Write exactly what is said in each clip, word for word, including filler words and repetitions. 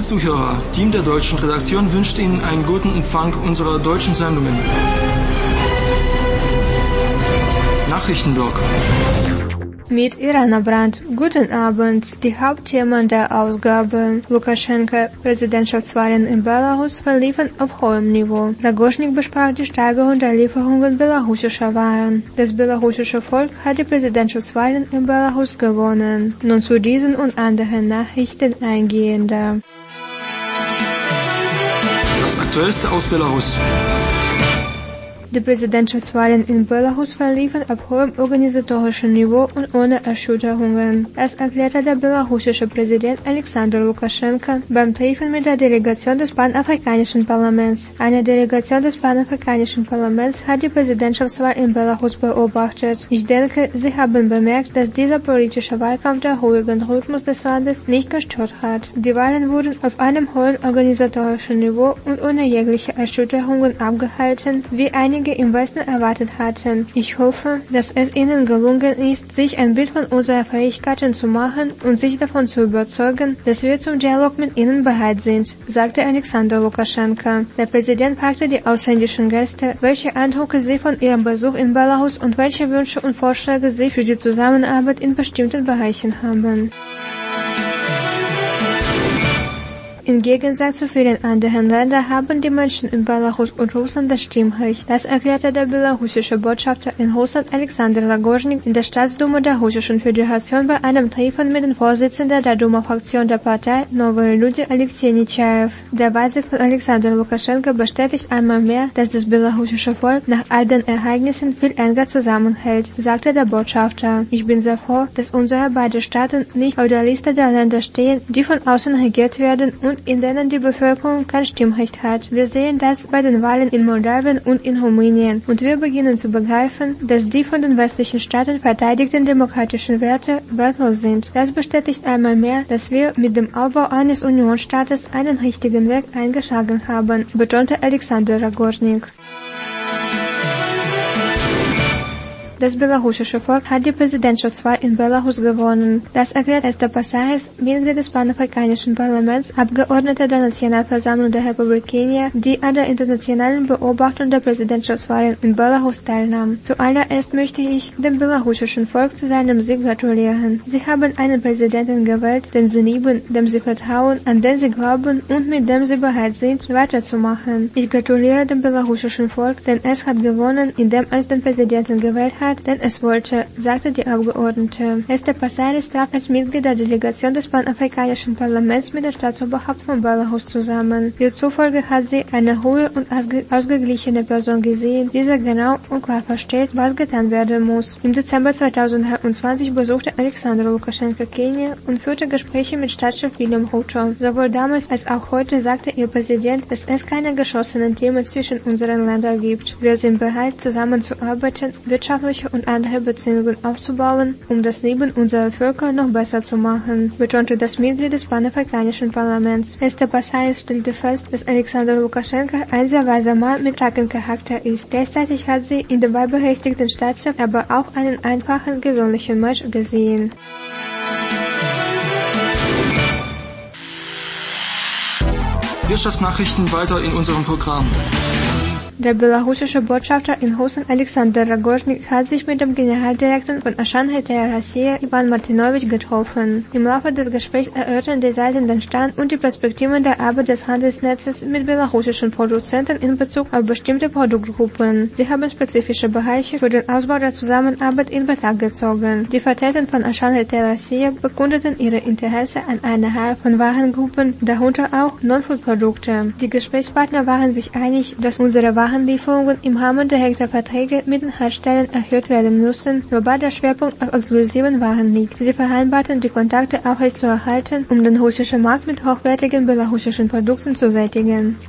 Zuhörer, Team der deutschen Redaktion wünscht Ihnen einen guten Empfang unserer deutschen Sendungen. Nachrichtenblock. Mit Irana Brandt. Guten Abend. Die Hauptthemen der Ausgabe. Lukaschenka. Präsidentschaftswahlen in Belarus verliefen auf hohem Niveau. Rogozhnik besprach die Steigerung der Lieferungen belarussischer Waren. Das belarussische Volk hat die Präsidentschaftswahlen in Belarus gewonnen. Nun zu diesen und anderen Nachrichten eingehender. Das Aktuellste aus Belarus. Die Präsidentschaftswahlen in Belarus verliefen auf hohem organisatorischen Niveau und ohne Erschütterungen. Das erklärte der belarussische Präsident Alexander Lukaschenka beim Treffen mit der Delegation des Panafrikanischen Parlaments. Eine Delegation des Panafrikanischen Parlaments hat die Präsidentschaftswahl in Belarus beobachtet. Ich denke, Sie haben bemerkt, dass dieser politische Wahlkampf den ruhigen Rhythmus des Landes nicht gestört hat. Die Wahlen wurden auf einem hohen organisatorischen Niveau und ohne jegliche Erschütterungen abgehalten, wie einige im Westen erwartet hatten. Ich hoffe, dass es Ihnen gelungen ist, sich ein Bild von unseren Fähigkeiten zu machen und sich davon zu überzeugen, dass wir zum Dialog mit Ihnen bereit sind, sagte Alexander Lukaschenka. Der Präsident fragte die ausländischen Gäste, welche Eindrücke sie von ihrem Besuch in Belarus und welche Wünsche und Vorschläge sie für die Zusammenarbeit in bestimmten Bereichen haben. Im Gegensatz zu vielen anderen Ländern haben die Menschen in Belarus und Russland das Stimmrecht. Das erklärte der belarussische Botschafter in Russland Alexander Rogozhnik in der Staatsduma der Russischen Föderation bei einem Treffen mit dem Vorsitzenden der Duma-Fraktion der Partei Novые Люди Alexei Nechayev. Der Wahlsieg von Alexander Lukaschenka bestätigt einmal mehr, dass das belarussische Volk nach all den Ereignissen viel enger zusammenhält, sagte der Botschafter. Ich bin sehr froh, dass unsere beiden Staaten nicht auf der Liste der Länder stehen, die von außen regiert werden und in denen die Bevölkerung kein Stimmrecht hat. Wir sehen das bei den Wahlen in Moldawien und in Rumänien und wir beginnen zu begreifen, dass die von den westlichen Staaten verteidigten demokratischen Werte wertlos sind. Das bestätigt einmal mehr, dass wir mit dem Aufbau eines Unionsstaates einen richtigen Weg eingeschlagen haben, betonte Alexander Rogozhnik. Das belarussische Volk hat die Präsidentschaftswahl in Belarus gewonnen. Das erklärt Esther Passaris, Mitglied des Panafrikanischen Parlaments, Abgeordnete der Nationalversammlung der Republik Kenia, die an der internationalen Beobachtung der Präsidentschaftswahlen in Belarus teilnahm. Zuallererst möchte ich dem belarussischen Volk zu seinem Sieg gratulieren. Sie haben einen Präsidenten gewählt, den sie lieben, dem sie vertrauen, an den sie glauben und mit dem sie bereit sind, weiterzumachen. Ich gratuliere dem belarussischen Volk, denn es hat gewonnen, indem es den Präsidenten gewählt hat, denn es wollte, sagte die Abgeordnete. Esther Passaris traf als Mitglied der Delegation des Panafrikanischen Parlaments mit dem Staatsoberhaupt von Belarus zusammen. Ihr zufolge hat sie eine ruhige und ausgeglichene Person gesehen, die sehr genau und klar versteht, was getan werden muss. Im Dezember zweitausendeinundzwanzig besuchte Alexander Lukaschenka Kenia und führte Gespräche mit Staatschef William Ruto. Sowohl damals als auch heute sagte ihr Präsident, dass es keine geschlossenen Themen zwischen unseren Ländern gibt. Wir sind bereit, zusammenzuarbeiten, wirtschaftlich und andere Beziehungen aufzubauen, um das Leben unserer Völker noch besser zu machen, betonte das Mitglied des Panafrikanischen Parlaments. Esther Passaris stellte fest, dass Alexander Lukaschenka ein sehr weiser Mann mit starkem Charakter ist. Gleichzeitig hat sie in dem wahlberechtigten Staatschef aber auch einen einfachen, gewöhnlichen Mensch gesehen. Wirtschaftsnachrichten weiter in unserem Programm. Der belarussische Botschafter in Russland Alexander Rogozhnik hat sich mit dem Generaldirektor von Ashan Retail Россия Ivan Martinovich getroffen. Im Laufe des Gesprächs erörterten die Seiten den Stand und die Perspektiven der Arbeit des Handelsnetzes mit belarussischen Produzenten in Bezug auf bestimmte Produktgruppen. Sie haben spezifische Bereiche für den Ausbau der Zusammenarbeit in Betracht gezogen. Die Vertreter von Ashan Retail Россия bekundeten ihre Interesse an einer Reihe von Warengruppen, darunter auch Non-Food-Produkte. Die Gesprächspartner waren sich einig, dass unsere Warenlieferungen im Rahmen der Hektarverträge mit den Herstellern erhöht werden müssen, wobei der Schwerpunkt auf exklusiven Waren liegt. Sie vereinbarten, die Kontakte aufrechtzuerhalten, um den russischen Markt mit hochwertigen belarussischen Produkten zu sättigen.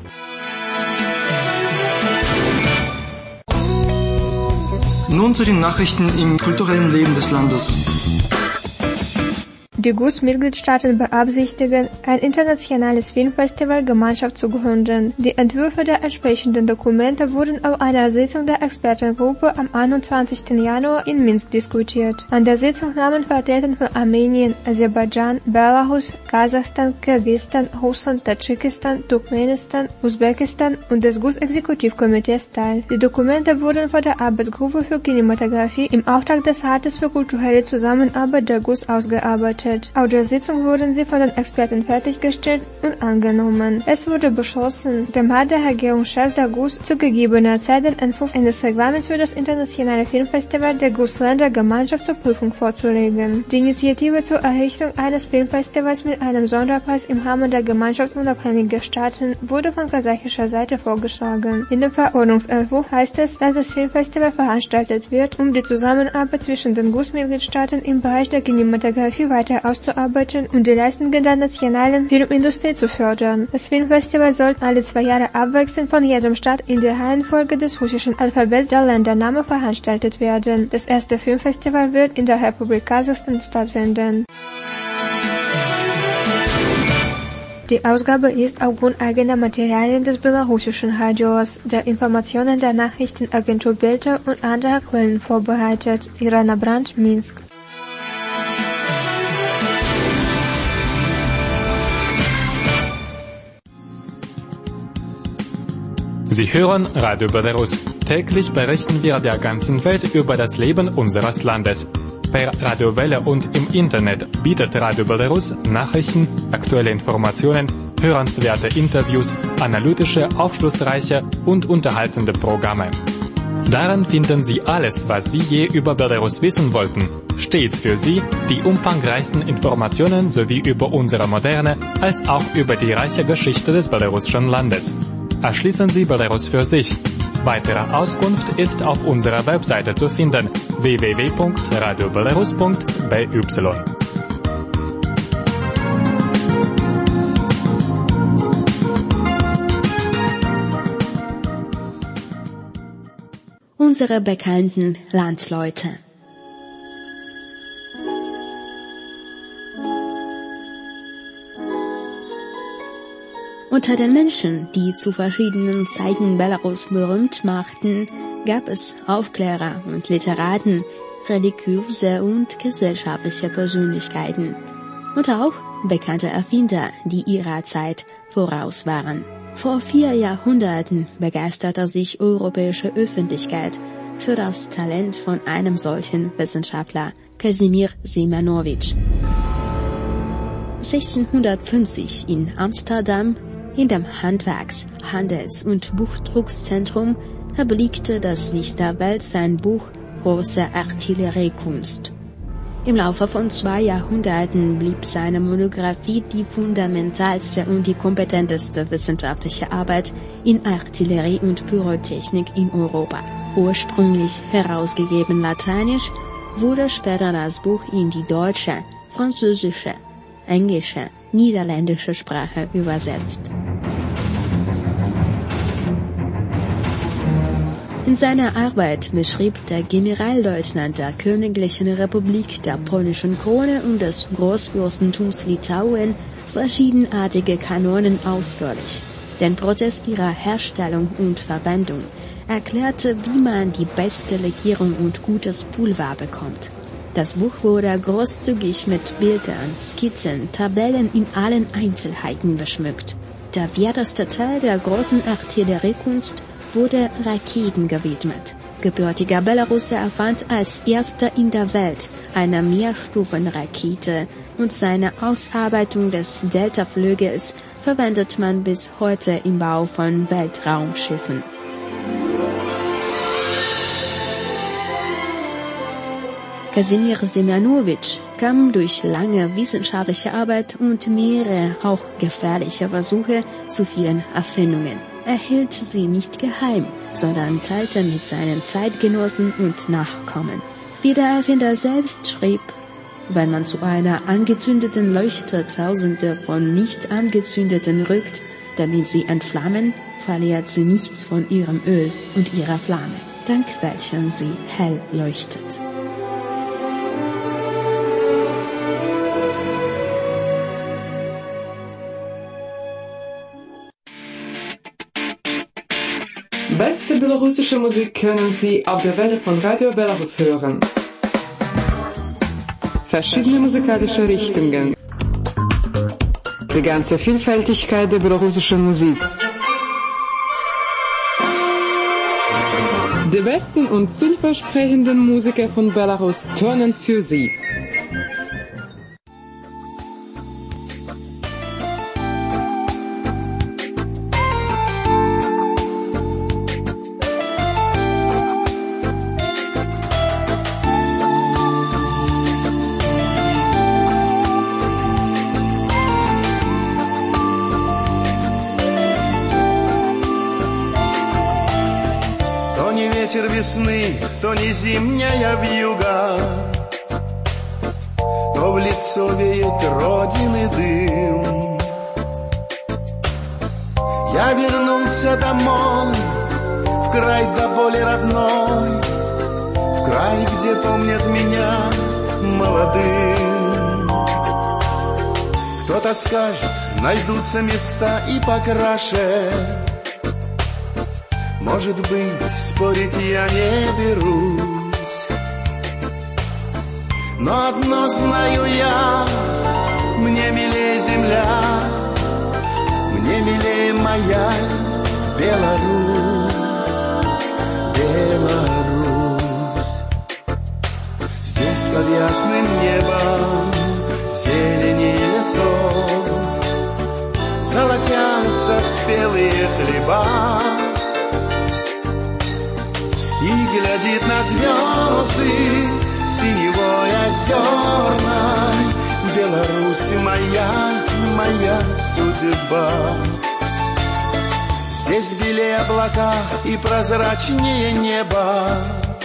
Nun zu den Nachrichten im kulturellen Leben des Landes. Die G U S-Mitgliedstaaten beabsichtigen, ein internationales Filmfestival Gemeinschaft zu gründen. Die Entwürfe der entsprechenden Dokumente wurden auf einer Sitzung der Expertengruppe am einundzwanzigsten Januar in Minsk diskutiert. An der Sitzung nahmen Vertreter von Armenien, Aserbaidschan, Belarus, Kasachstan, Kirgisistan, Russland, Tadschikistan, Turkmenistan, Usbekistan und des G U S-Exekutivkomitees teil. Die Dokumente wurden von der Arbeitsgruppe für Kinematografie im Auftrag des Rates für kulturelle Zusammenarbeit der G U S ausgearbeitet. Auf der Sitzung wurden sie von den Experten fertiggestellt und angenommen. Es wurde beschlossen, dem Rat der Regierungschefs der G U S zu gegebener Zeit den Entwurf eines Reglaments für das internationale Filmfestival der G U S-Länder-Gemeinschaft zur Prüfung vorzulegen. Die Initiative zur Errichtung eines Filmfestivals mit einem Sonderpreis im Rahmen der Gemeinschaft unabhängiger Staaten wurde von kasachischer Seite vorgeschlagen. In dem Verordnungsentwurf heißt es, dass das Filmfestival veranstaltet wird, um die Zusammenarbeit zwischen den G U S-Mitgliedstaaten im Bereich der Kinematografie weiter auszuarbeiten und die Leistungen der nationalen Filmindustrie zu fördern. Das Filmfestival soll alle zwei Jahre abwechselnd von jedem Staat in der Reihenfolge des russischen Alphabets der Ländername veranstaltet werden. Das erste Filmfestival wird in der Republik Kasachstan stattfinden. Die Ausgabe ist aufgrund eigener Materialien des belarussischen Radios, der Informationen der Nachrichtenagentur Belta und anderer Quellen vorbereitet. Irena Brandt, Minsk. Sie hören Radio Belarus. Täglich berichten wir der ganzen Welt über das Leben unseres Landes. Per Radiowelle und im Internet bietet Radio Belarus Nachrichten, aktuelle Informationen, hörenswerte Interviews, analytische, aufschlussreiche und unterhaltende Programme. Darin finden Sie alles, was Sie je über Belarus wissen wollten. Stets für Sie die umfangreichsten Informationen sowie über unsere moderne als auch über die reiche Geschichte des belarussischen Landes. Erschließen Sie Belarus für sich. Weitere Auskunft ist auf unserer Webseite zu finden: w w w punkt radio belarus punkt b y. Unsere bekannten Landsleute. Unter den Menschen, die zu verschiedenen Zeiten Belarus berühmt machten, gab es Aufklärer und Literaten, religiöse und gesellschaftliche Persönlichkeiten und auch bekannte Erfinder, die ihrer Zeit voraus waren. Vor vier Jahrhunderten begeisterte sich europäische Öffentlichkeit für das Talent von einem solchen Wissenschaftler, Kasimir Semjonowitsch. sechzehnhundertfünfzig in Amsterdam in dem Handwerks-, Handels- und Buchdruckzentrum erblickte das Licht der Welt sein Buch Große Artilleriekunst. Im Laufe von zwei Jahrhunderten blieb seine Monographie die fundamentalste und die kompetenteste wissenschaftliche Arbeit in Artillerie und Pyrotechnik in Europa. Ursprünglich herausgegeben lateinisch, wurde später das Buch in die deutsche, französische, englische, niederländische Sprache übersetzt. In seiner Arbeit beschrieb der Generalleutnant der Königlichen Republik der polnischen Krone und des Großfürstentums Litauen verschiedenartige Kanonen ausführlich, den Prozess ihrer Herstellung und Verwendung, erklärte, wie man die beste Legierung und gutes Pulver bekommt. Das Buch wurde großzügig mit Bildern, Skizzen, Tabellen in allen Einzelheiten beschmückt. Der werteste Teil der großen Artilleriekunst wurde Raketen gewidmet. Gebürtiger Belaruser erfand als erster in der Welt eine Mehrstufenrakete und seine Ausarbeitung des Delta-Flügels verwendet man bis heute im Bau von Weltraumschiffen. Kasimir Semjonowitsch kam durch lange wissenschaftliche Arbeit und mehrere auch gefährliche Versuche zu vielen Erfindungen. Er hielt sie nicht geheim, sondern teilte mit seinen Zeitgenossen und Nachkommen. Wie der Erfinder selbst schrieb: Wenn man zu einer angezündeten Leuchte Tausende von nicht angezündeten rückt, damit sie entflammen, verliert sie nichts von ihrem Öl und ihrer Flamme, dank welchem sie hell leuchtet. beste belarussische Musik können Sie auf der Welle von Radio Belarus hören. Verschiedene musikalische Richtungen. Die ganze Vielfältigkeit der belarussischen Musik. Die besten und vielversprechenden Musiker von Belarus turnen für Sie. Ветер весны, то не зимняя вьюга, то в лицо веет родины дым. Я вернулся домой, в край до боли родной, в край, где помнят меня молодым. Кто-то скажет, найдутся места и покраше. Может быть, спорить я не берусь, но одно знаю я, мне милее земля, мне милее моя Беларусь, Беларусь. Здесь под ясным небом, в зелени лесов, золотятся спелые хлеба. И глядит на звезды синевой озерной, Беларусь моя, моя судьба. Здесь белее облака и прозрачнее небо.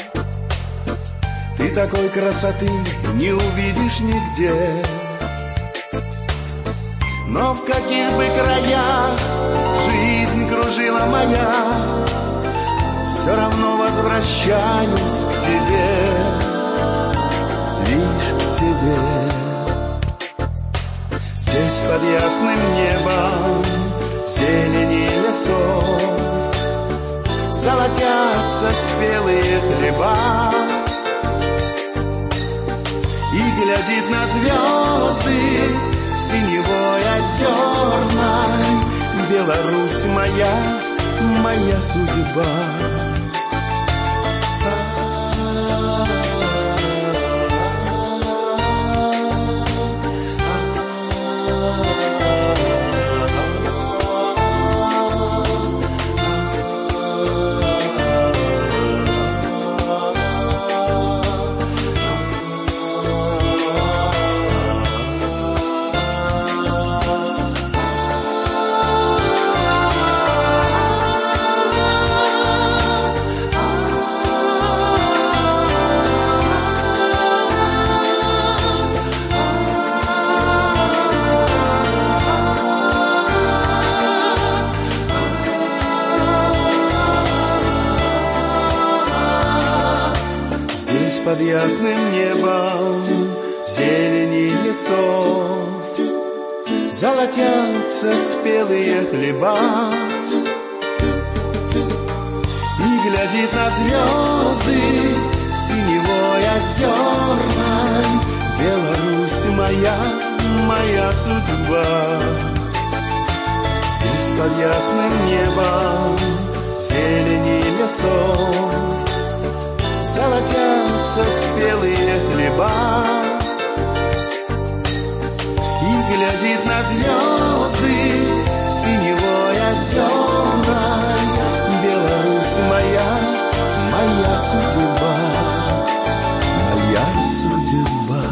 Ты такой красоты не увидишь нигде. Но в каких бы краях жизнь кружила моя, все равно возвращаюсь к тебе, лишь к тебе. Здесь под ясным небом, в зелени лесов, золотятся спелые хлеба. И глядит на звезды синевой озерной, Беларусь моя, моя судьба. Под ясным небом, в зелени лесов, золотятся спелые хлеба. И глядит на звезды синевой озерной, Беларусь моя, моя судьба. Здесь под ясным небом, в зелени лесов, золотятся спелые хлеба. И глядит на звезды синевой озерной, Беларусь моя, моя судьба, моя судьба.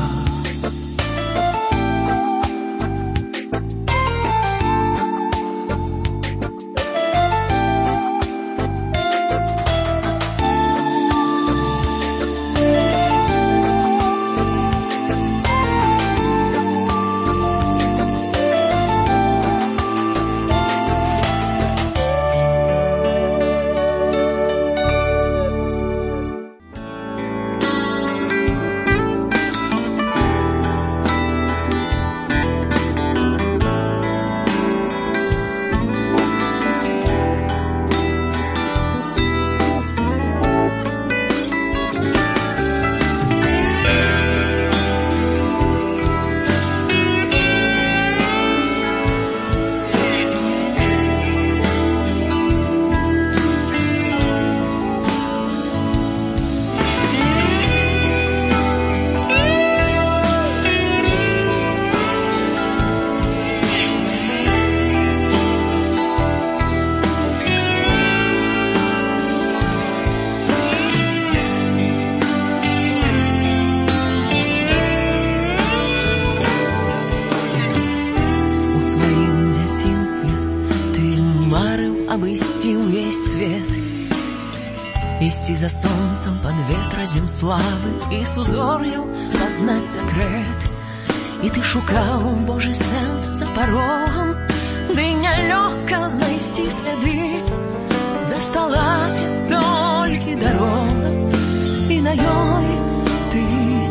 свет, идти за солнцем под ветразем славы и с узор'ю познать секрет. І ти шукав Божий сенс за порогом, де нелегко знайти сліди. Засталася тільки дорога, і на ёй ти.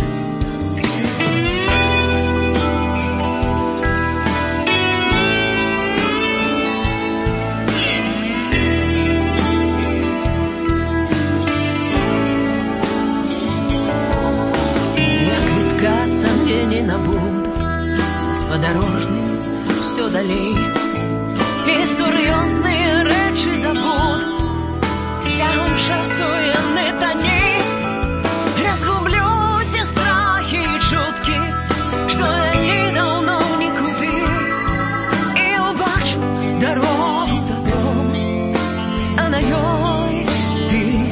Як відкат сомнений набуду, со сподорожными все далей, і серйозні речі забуду, сягнувши суєнні тоні. Разгублюсь и страхи и чутки, что я не давно никуды, и убачу дорогу додому, а на ёй ты.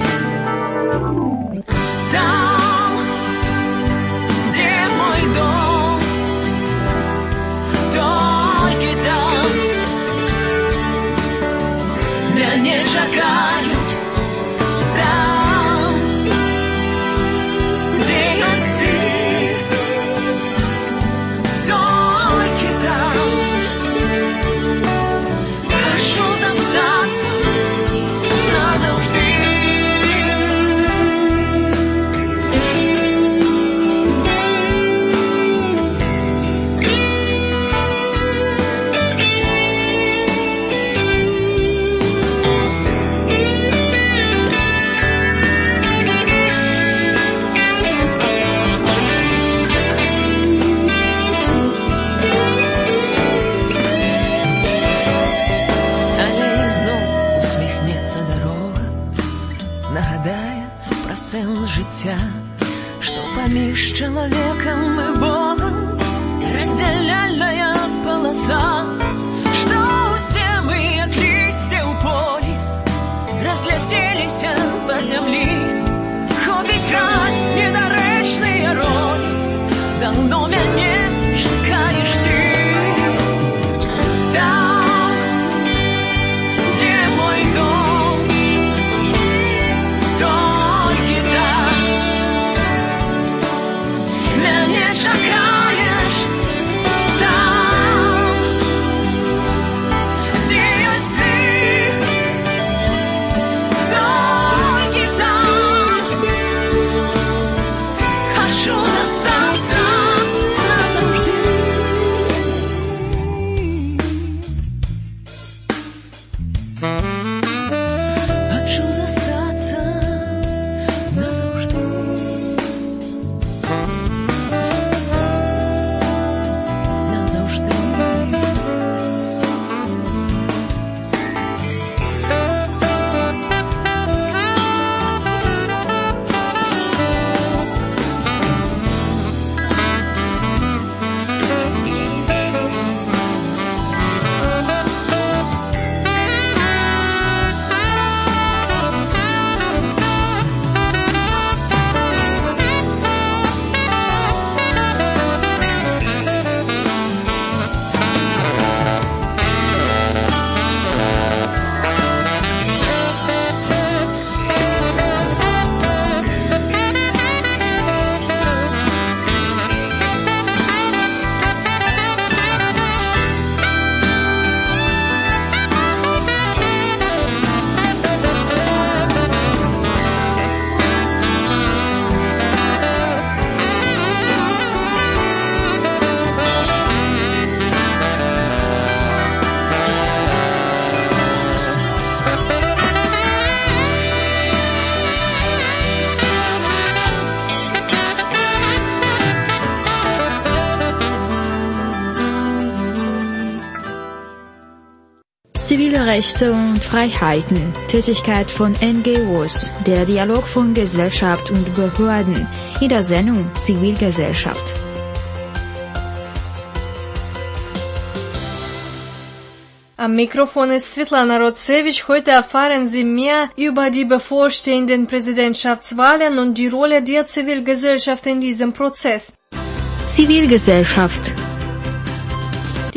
Там, где мой дом, только там меня чекают. Там, где есть ты, только там. Хочу застаться назавжди. Нагадає про сенс життя, що поміж чоловіком і Богом розділяє полоса, що усі ми, як листя у полі, розлетілися по землі, ходить грать недоречні ролі, давно мене чекаєш ти. Там, де мой дом, только там меня чекаешь. Там, где есть ты, только там. Хочу остаться назавжди. Хочу застаться назавжди. Назавжди. Zivilrechte und Freiheiten, Tätigkeit von N G Os, der Dialog von Gesellschaft und Behörden, in der Sendung Zivilgesellschaft. Am Mikrofon ist Svetlana Rotsevich. Heute erfahren Sie mehr über die bevorstehenden Präsidentschaftswahlen und die Rolle der Zivilgesellschaft in diesem Prozess. Zivilgesellschaft.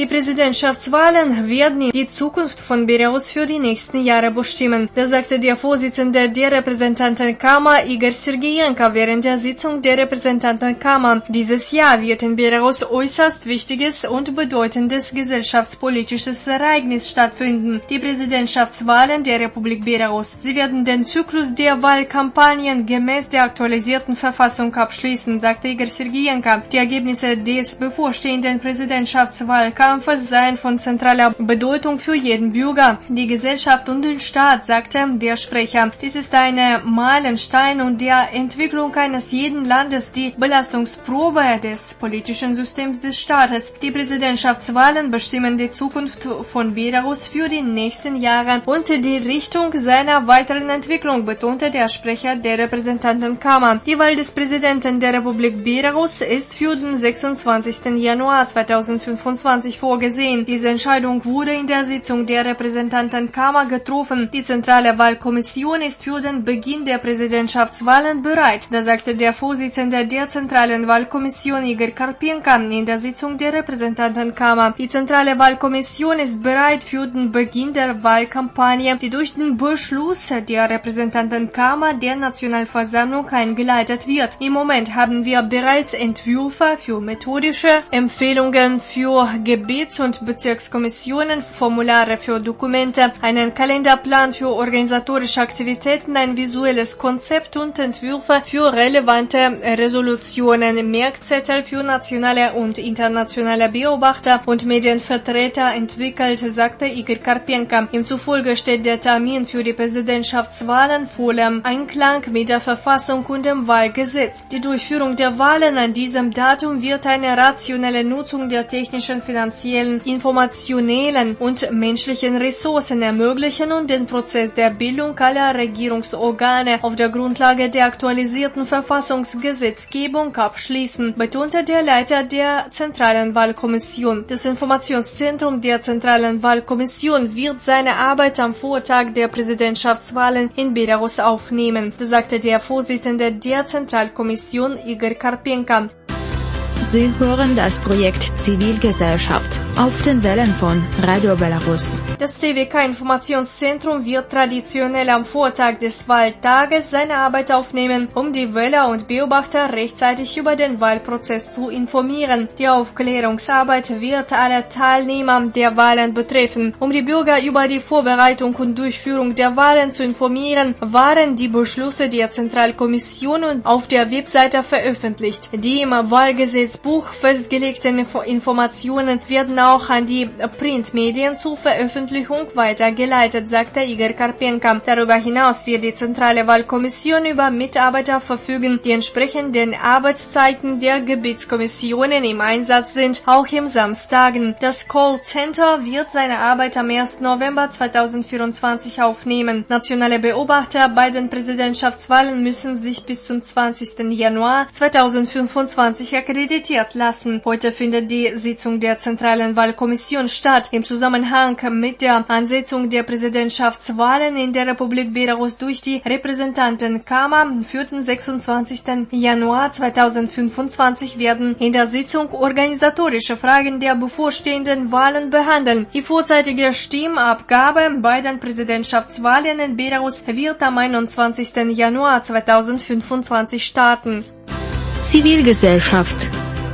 Die Präsidentschaftswahlen werden die Zukunft von Belarus für die nächsten Jahre bestimmen. Das sagte der Vorsitzende der Repräsentantenkammer Igor Sergeyenko während der Sitzung der Repräsentantenkammer. Dieses Jahr wird in Belarus äußerst wichtiges und bedeutendes gesellschaftspolitisches Ereignis stattfinden. Die Präsidentschaftswahlen der Republik Belarus. Sie werden den Zyklus der Wahlkampagnen gemäß der aktualisierten Verfassung abschließen, sagte Igor Sergeyenko. Die Ergebnisse des bevorstehenden Präsidentschaftswahlkampfes seien von zentraler Bedeutung für jeden Bürger, die Gesellschaft und den Staat, sagte der Sprecher. Dies ist eine Meilenstein und der Entwicklung eines jeden Landes die Belastungsprobe des politischen Systems des Staates. Die Präsidentschaftswahlen bestimmen die Zukunft von Belarus für die nächsten Jahre und die Richtung seiner weiteren Entwicklung, betonte der Sprecher der Repräsentantenkammer. Die Wahl des Präsidenten der Republik Belarus ist für den sechsundzwanzigsten Januar zweitausendfünfundzwanzig vorgesehen. Diese Entscheidung wurde in der Sitzung der Repräsentantenkammer getroffen. Die zentrale Wahlkommission ist für den Beginn der Präsidentschaftswahlen bereit. Das sagte der Vorsitzende der zentralen Wahlkommission Igor Karpenko in der Sitzung der Repräsentantenkammer. Die zentrale Wahlkommission ist bereit für den Beginn der Wahlkampagne, die durch den Beschluss der Repräsentantenkammer der Nationalversammlung eingeleitet wird. Im Moment haben wir bereits Entwürfe für methodische Empfehlungen für Gebiets- und Bezirkskommissionen, Formulare für Dokumente, einen Kalenderplan für organisatorische Aktivitäten, ein visuelles Konzept und Entwürfe für relevante Resolutionen, Merkzettel für nationale und internationale Beobachter und Medienvertreter entwickelt, sagte Igor Karpenko. Ihm zufolge steht der Termin für die Präsidentschaftswahlen voll im Einklang mit der Verfassung und dem Wahlgesetz. Die Durchführung der Wahlen an diesem Datum wird eine rationelle Nutzung der technischen, finanziellen, informationellen und menschlichen Ressourcen ermöglichen und den Prozess der Bildung aller Regierungsorgane auf der Grundlage der aktualisierten Verfassungsgesetzgebung abschließen, betonte der Leiter der Zentralen Wahlkommission. Das Informationszentrum der Zentralen Wahlkommission wird seine Arbeit am Vortag der Präsidentschaftswahlen in Belarus aufnehmen, sagte der Vorsitzende der Zentralkommission Igor Karpenko. Sie hören das Projekt Zivilgesellschaft auf den Wellen von Radio Belarus. Das C W K-Informationszentrum wird traditionell am Vortag des Wahltages seine Arbeit aufnehmen, um die Wähler und Beobachter rechtzeitig über den Wahlprozess zu informieren. Die Aufklärungsarbeit wird alle Teilnehmer der Wahlen betreffen. Um die Bürger über die Vorbereitung und Durchführung der Wahlen zu informieren, waren die Beschlüsse der Zentralkommission auf der Webseite veröffentlicht. Die im Wahlgesetz Buch festgelegten Informationen werden auch an die Printmedien zur Veröffentlichung weitergeleitet, sagte Igor Karpenko. Darüber hinaus wird die Zentrale Wahlkommission über Mitarbeiter verfügen, die entsprechend den Arbeitszeiten der Gebietskommissionen im Einsatz sind, auch im Samstagen. Das Callcenter wird seine Arbeit am ersten November zweitausendvierundzwanzig aufnehmen. Nationale Beobachter bei den Präsidentschaftswahlen müssen sich bis zum zwanzigsten Januar zweitausendfünfundzwanzig akkreditieren lassen. Heute findet die Sitzung der Zentralen Wahlkommission statt. Im Zusammenhang mit der Ansetzung der Präsidentschaftswahlen in der Republik Belarus durch die Repräsentantenkammer für den sechsundzwanzigsten Januar zweitausendfünfundzwanzig werden in der Sitzung organisatorische Fragen der bevorstehenden Wahlen behandeln. Die vorzeitige Stimmabgabe bei den Präsidentschaftswahlen in Belarus wird am einundzwanzigsten Januar zweitausendfünfundzwanzig starten. Zivilgesellschaft.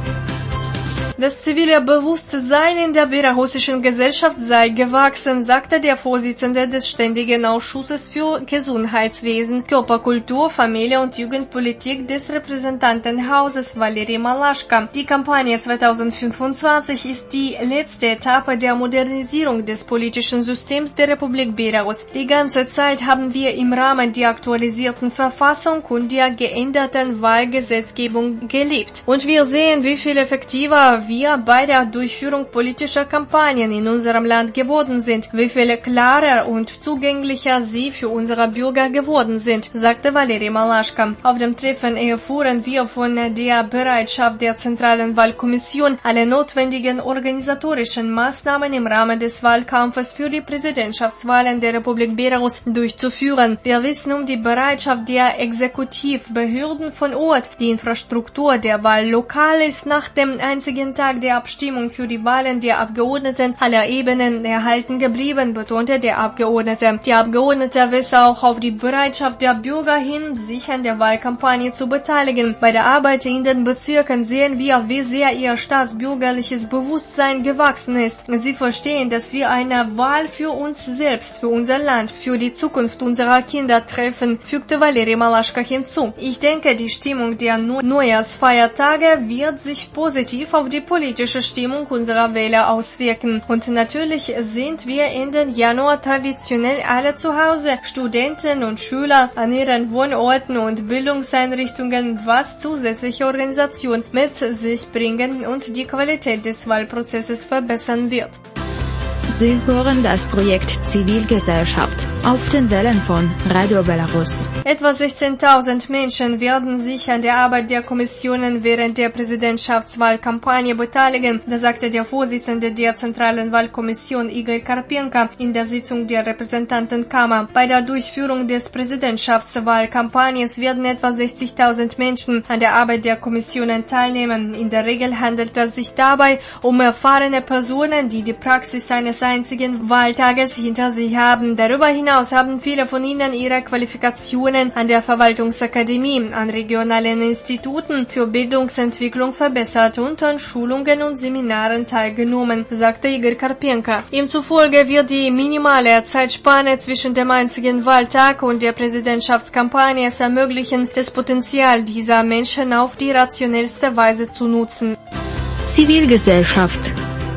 Das zivile Bewusstsein in der belarussischen Gesellschaft sei gewachsen, sagte der Vorsitzende des Ständigen Ausschusses für Gesundheitswesen, Körperkultur, Familie und Jugendpolitik des Repräsentantenhauses Valery Malaschka. Die Kampagne zweitausendfünfundzwanzig ist die letzte Etappe der Modernisierung des politischen Systems der Republik Belarus. Die ganze Zeit haben wir im Rahmen der aktualisierten Verfassung und der geänderten Wahlgesetzgebung gelebt. Und wir sehen, wie viel effektiver wir bei der Durchführung politischer Kampagnen in unserem Land geworden sind, wie viel klarer und zugänglicher sie für unsere Bürger geworden sind, sagte Valery Malaschka. Auf dem Treffen erfuhren wir von der Bereitschaft der Zentralen Wahlkommission, alle notwendigen organisatorischen Maßnahmen im Rahmen des Wahlkampfes für die Präsidentschaftswahlen der Republik Belarus durchzuführen. Wir wissen um die Bereitschaft der Exekutivbehörden von Ort. Die Infrastruktur der Wahllokale ist nach dem einzigen Tag der Abstimmung für die Wahlen der Abgeordneten aller Ebenen erhalten geblieben, betonte der Abgeordnete. Die Abgeordnete wiesen auch auf die Bereitschaft der Bürger hin, sich an der Wahlkampagne zu beteiligen. Bei der Arbeit in den Bezirken sehen wir, wie sehr ihr staatsbürgerliches Bewusstsein gewachsen ist. Sie verstehen, dass wir eine Wahl für uns selbst, für unser Land, für die Zukunft unserer Kinder treffen, fügte Valery Malaschka hinzu. Ich denke, die Stimmung der Neujahrsfeiertage wird sich positiv auf die politische Stimmung unserer Wähler auswirken. Und natürlich sind wir Ende Januar traditionell alle zu Hause, Studenten und Schüler an ihren Wohnorten und Bildungseinrichtungen, was zusätzliche Organisation mit sich bringen und die Qualität des Wahlprozesses verbessern wird. Sie hören das Projekt Zivilgesellschaft auf den Wellen von Radio Belarus. Etwa sechzehntausend Menschen werden sich an der Arbeit der Kommissionen während der Präsidentschaftswahlkampagne beteiligen, das sagte der Vorsitzende der Zentralen Wahlkommission Igor Karpenko in der Sitzung der Repräsentantenkammer. Bei der Durchführung des Präsidentschaftswahlkampagnes werden etwa sechzigtausend Menschen an der Arbeit der Kommissionen teilnehmen. In der Regel handelt es sich dabei um erfahrene Personen, die die Praxis eines einzigen Wahltages hinter sich haben. Darüber hinaus haben viele von ihnen ihre Qualifikationen an der Verwaltungsakademie, an regionalen Instituten für Bildungsentwicklung verbessert und an Schulungen und Seminaren teilgenommen, sagte Igor Karpenko. Ihm zufolge wird die minimale Zeitspanne zwischen dem einzigen Wahltag und der Präsidentschaftskampagne es ermöglichen, das Potenzial dieser Menschen auf die rationellste Weise zu nutzen. Zivilgesellschaft.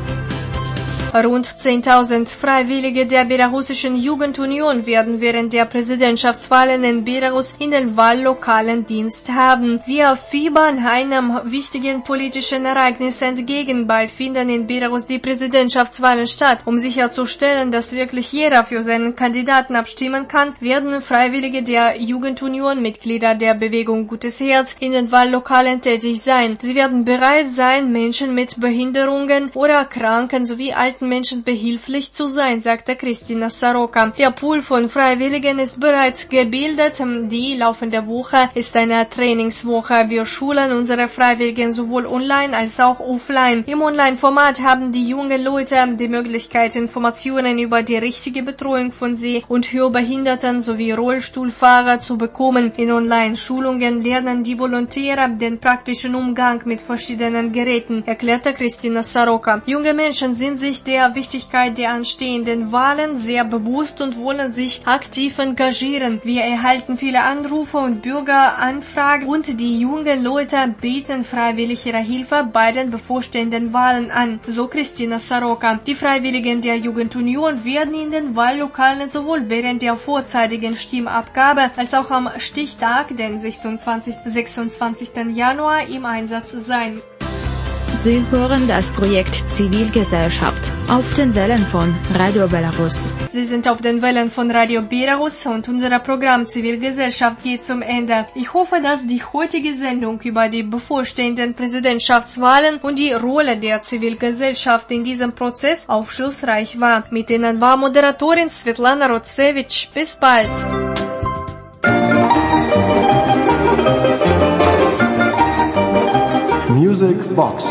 Rund zehntausend Freiwillige der belarussischen Jugendunion werden während der Präsidentschaftswahlen in Belarus in den Wahllokalen Dienst haben. Wir fiebern einem wichtigen politischen Ereignis entgegen. Bald finden in Belarus die Präsidentschaftswahlen statt. Um sicherzustellen, dass wirklich jeder für seinen Kandidaten abstimmen kann, werden Freiwillige der Jugendunion, Mitglieder der Bewegung Gutes Herz, in den Wahllokalen tätig sein. Sie werden bereit sein, Menschen mit Behinderungen oder Kranken sowie alten Menschen behilflich zu sein, sagte Kristina Soroka. Der Pool von Freiwilligen ist bereits gebildet. Die laufende Woche ist eine Trainingswoche. Wir schulen unsere Freiwilligen sowohl online als auch offline. Im Online-Format haben die jungen Leute die Möglichkeit, Informationen über die richtige Betreuung von Seh- und Hörbehinderten sowie Rollstuhlfahrer zu bekommen. In Online-Schulungen lernen die Volontäre den praktischen Umgang mit verschiedenen Geräten, erklärte Kristina Soroka. Junge Menschen sind sich der Wichtigkeit der anstehenden Wahlen sehr bewusst und wollen sich aktiv engagieren. Wir erhalten viele Anrufe und Bürgeranfragen und die jungen Leute bieten freiwillig ihre Hilfe bei den bevorstehenden Wahlen an, so Kristina Soroka. Die Freiwilligen der Jugendunion werden in den Wahllokalen sowohl während der vorzeitigen Stimmabgabe als auch am Stichtag, den sechsundzwanzigsten Januar, im Einsatz sein. Sie hören das Projekt Zivilgesellschaft auf den Wellen von Radio Belarus. Sie sind auf den Wellen von Radio Belarus und unser Programm Zivilgesellschaft geht zum Ende. Ich hoffe, dass die heutige Sendung über die bevorstehenden Präsidentschaftswahlen und die Rolle der Zivilgesellschaft in diesem Prozess aufschlussreich war. Mit Ihnen war Moderatorin Svetlana Rotsevich. Bis bald. Music Box.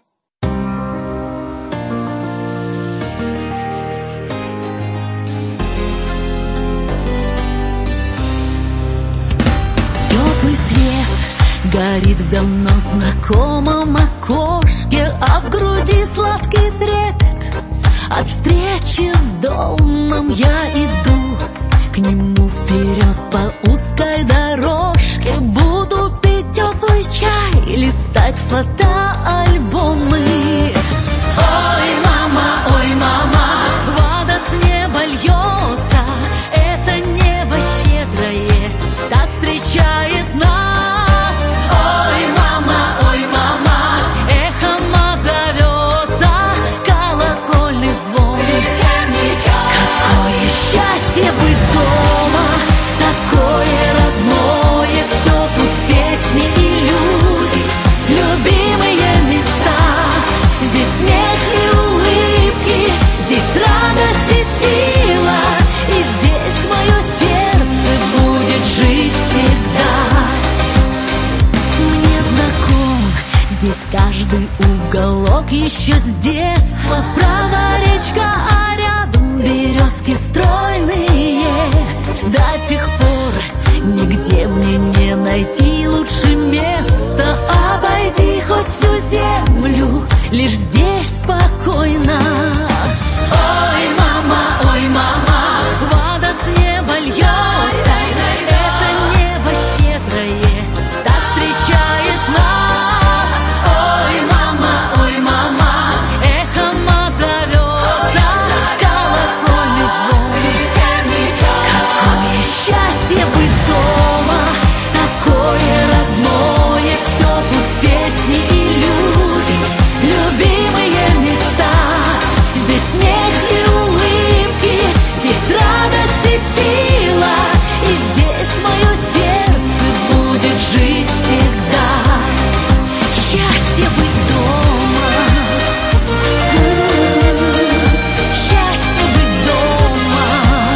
Теплый свет горит в давно знакомом окошке, а в груди сладкий трепет. От встречи с домом я иду к нему вперед по узкой дорожке. Буду пить теплый чай, листать фотоальбомы. Ой, мама, ой, мама, вода с неба льется. Это небо щедрое так встречает нас. Ой, мама, ой, мама, эхом отзовется колокольный звон. Какое счастье быть дома, такое родное, все тут песни и люди, любимые места. Здесь смех и улыбки, здесь радость и сила, и здесь мое сердце будет жить всегда. Мне знаком здесь каждый уголок берег еще с детства. Справа речка, а рядом березки стройные. До сих пор нигде мне не найти лучше места. Обойди хоть всю землю, лишь здесь спокойно. Ой, мама, ой, мама, вода с неба льется. Это небо щедрое так встречает нас. Ой, мама, ой, мама, эхом отзовется колокольный звон. Какое счастье быть дома, такое родное. Все тут песни и люди, любимые места. Здесь смех и улыбки, здесь радость и сила. И здесь мое сердце будет жить всегда. Счастье быть дома, счастье быть дома,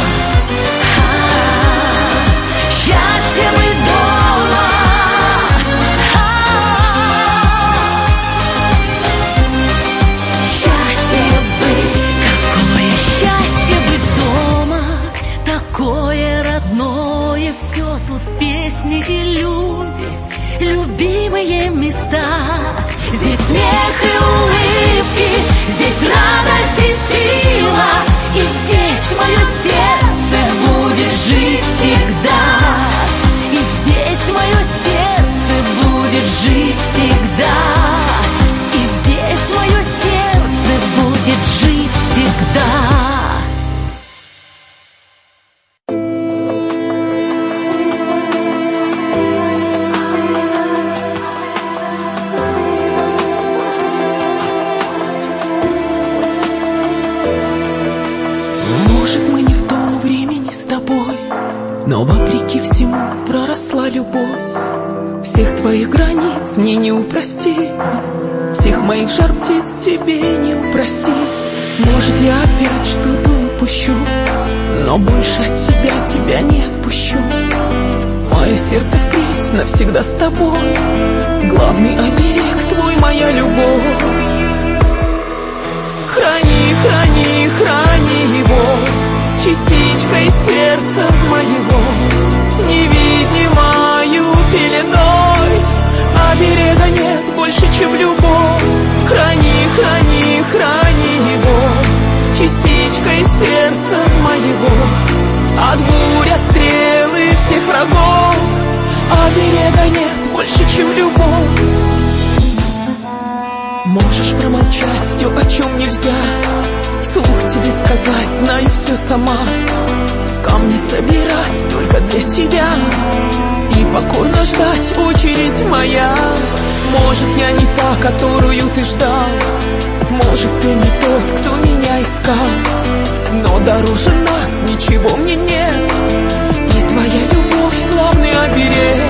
счастье быть дома. Счастье быть, какое счастье быть дома, такое родное. Все тут песни и люди, любимые места. Здесь смех и улыбки, здесь радость и сила. И здесь мое сердце будет жить всегда. И здесь мое сердце будет жить всегда. И здесь мое сердце будет жить всегда. Может, мы не в том времени с тобой, но вопреки всему проросла любовь. Всех твоих границ мне не упростить, всех моих жар птиц тебе не упросить. Может, я опять что-то упущу, но больше от тебя тебя не отпущу. Мое сердце впредь навсегда с тобой, главный оберег твой моя любовь. Храни, храни, храни его частичкой сердца моего, невидимою пеленой. Оберега нет больше, чем любовь. Храни, храни, храни его частичкой сердца моего, от бурь, от стрелы всех врагов. Оберега нет больше, чем любовь. Можешь промолчать все, о чем нельзя, вслух тебе сказать, знаю все сама. Камни собирать только для тебя и покорно ждать очередь моя. Может, я не та, которую ты ждал, может, ты не тот, кто меня искал, но дороже нас ничего мне нет, и твоя любовь главный оберег.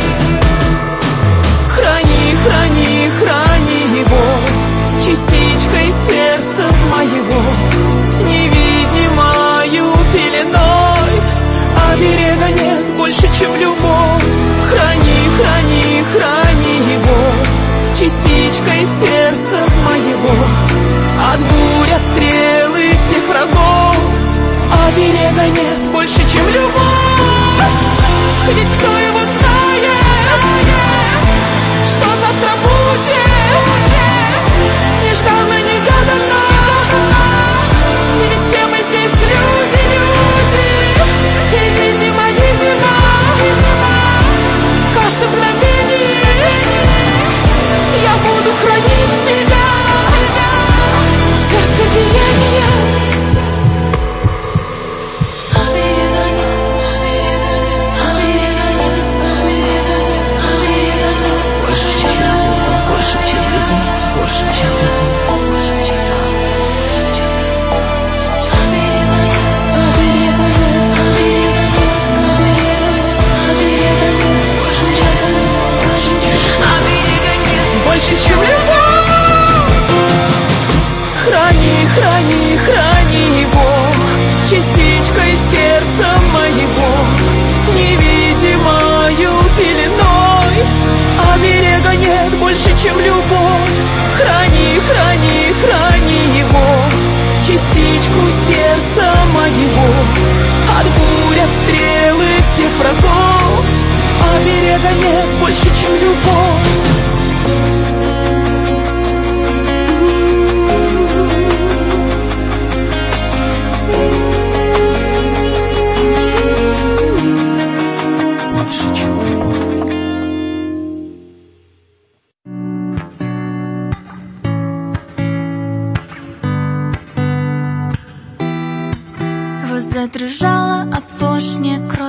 Храни, храни, храни его частичкой сердца моего, невидимою пеленой. Оберега нет больше, чем любовь. Храни, храни, храни его частичкой сердца моего, от бурь, от стрелы всех врагов. Оберега нет больше, чем любовь. Ведь кто его знает, что завтра будет, нежданно-негаданно. И ведь все мы здесь люди, люди, и видимо, видимо, в каждом мгновении я буду хранить тебя, сердцебиение.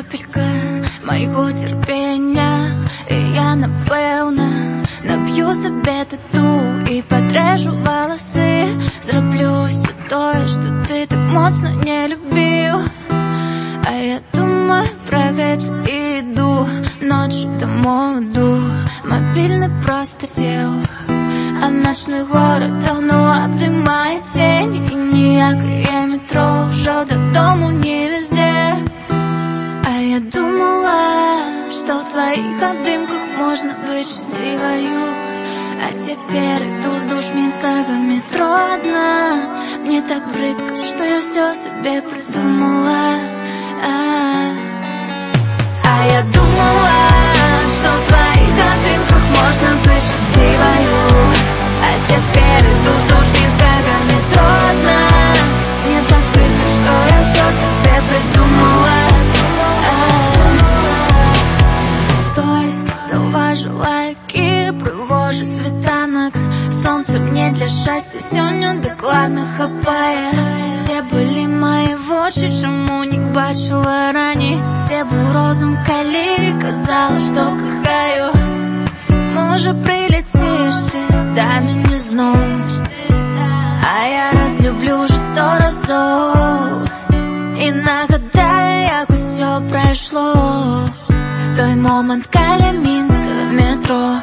крапелька моєго терпіння, і я напевно наб'ю себе тату і подрежу волоси, зроблю все то, що ти так моцно не любив. А я думаю про гэта і йду ночью домой иду. Мобильный просто сел, а ночной город давно обдымает тень, и ніякое метро вже додому не везде. А я думала, что в твоих обдымках можно быть счастливою, а теперь иду вздолж Минского метро одна. Мне так брыдко, что я все себе придумала. А, а я думала, что в твоих обдымках можно быть счастливою, а теперь иду вздолж Минского метро одна. Мне так брыдко, что я все себе придумала. Стой, зауважила, який пригожий світанок. Сонце мне для щастя сьогодні докладно хапає. Де були мої очі, чому не бачила рані? Де був розум, коли казала, що кохаю? Може прилетиш ти до мене знов, а я разлюблю вже сто разів. І нагадаю, як усе пройшло, той момент біля Мінського метро.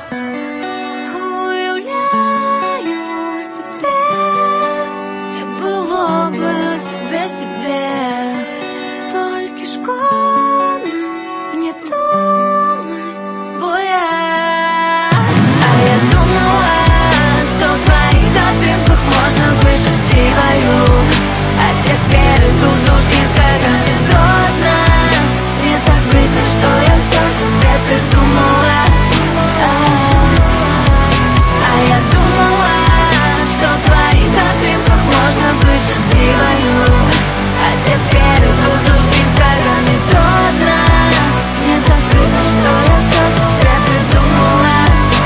Уявляю себе, як було би без тебе. Тільки шкода мені думать, бо я... А я думала, что в твоих обдымках можно быть счастливою, а теперь иду вздолж Минского метро одна. Мне так брыдко, что я все себе придумала. А, а я думала, что в твоих обдымках можно быть счастливою, а теперь иду вздолж Минского метро одна. Мне так брыдко, что я все себе придумала.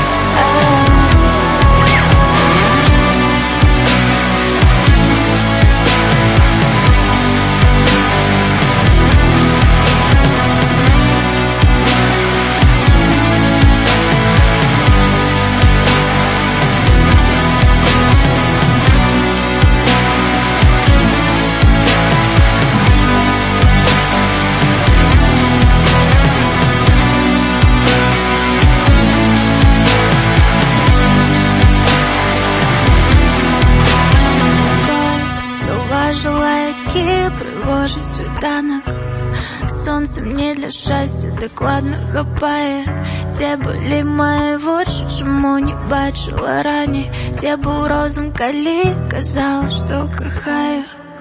Пригожий світанок, сонце мне для щастя докладно хапає. Де були мої очі, чому не бачила рані? Де був розум, коли казала, що кохаю?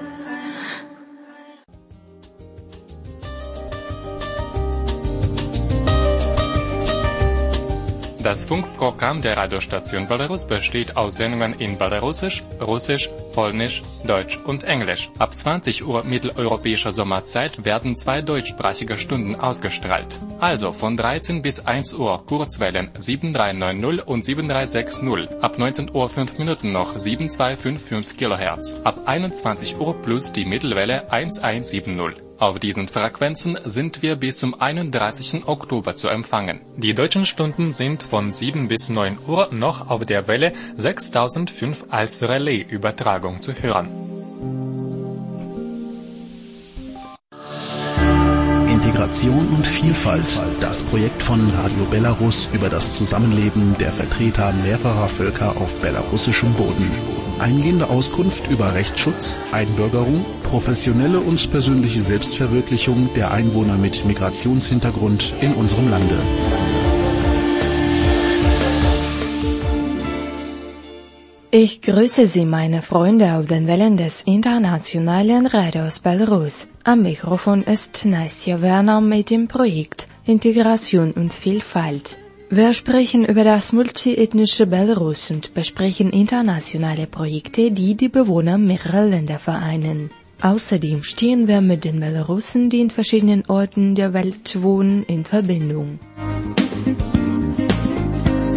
Das Funkprogramm der Radiostation Belarus besteht aus Sendungen in Belarusisch, Russisch, Polnisch, Deutsch und Englisch. Ab zwanzig Uhr mitteleuropäischer Sommerzeit werden zwei deutschsprachige Stunden ausgestrahlt. Also von dreizehn bis eins Uhr Kurzwellen sieben drei neun null und sieben drei sechs null. Ab neunzehn Uhr fünf Minuten noch sieben zwei fünf fünf Kilohertz. Ab einundzwanzig Uhr plus die Mittelwelle eins eins sieben null. Auf diesen Frequenzen sind wir bis zum einunddreißigsten Oktober zu empfangen. Die deutschen Stunden sind von sieben bis neun Uhr noch auf der Welle sechstausendfünf als Relais-Übertragung zu hören. Integration und Vielfalt, das Projekt von Radio Belarus über das Zusammenleben der Vertreter mehrerer Völker auf belarussischem Boden. Eingehende Auskunft über Rechtsschutz, Einbürgerung, professionelle und persönliche Selbstverwirklichung der Einwohner mit Migrationshintergrund in unserem Lande. Ich grüße Sie, meine Freunde, auf den Wellen des Internationalen Radios Belarus. Am Mikrofon ist Nastja Werner mit dem Projekt Integration und Vielfalt. Wir sprechen über das multiethnische Belarus und besprechen internationale Projekte, die die Bewohner mehrerer Länder vereinen. Außerdem stehen wir mit den Belarussen, die in verschiedenen Orten der Welt wohnen, in Verbindung.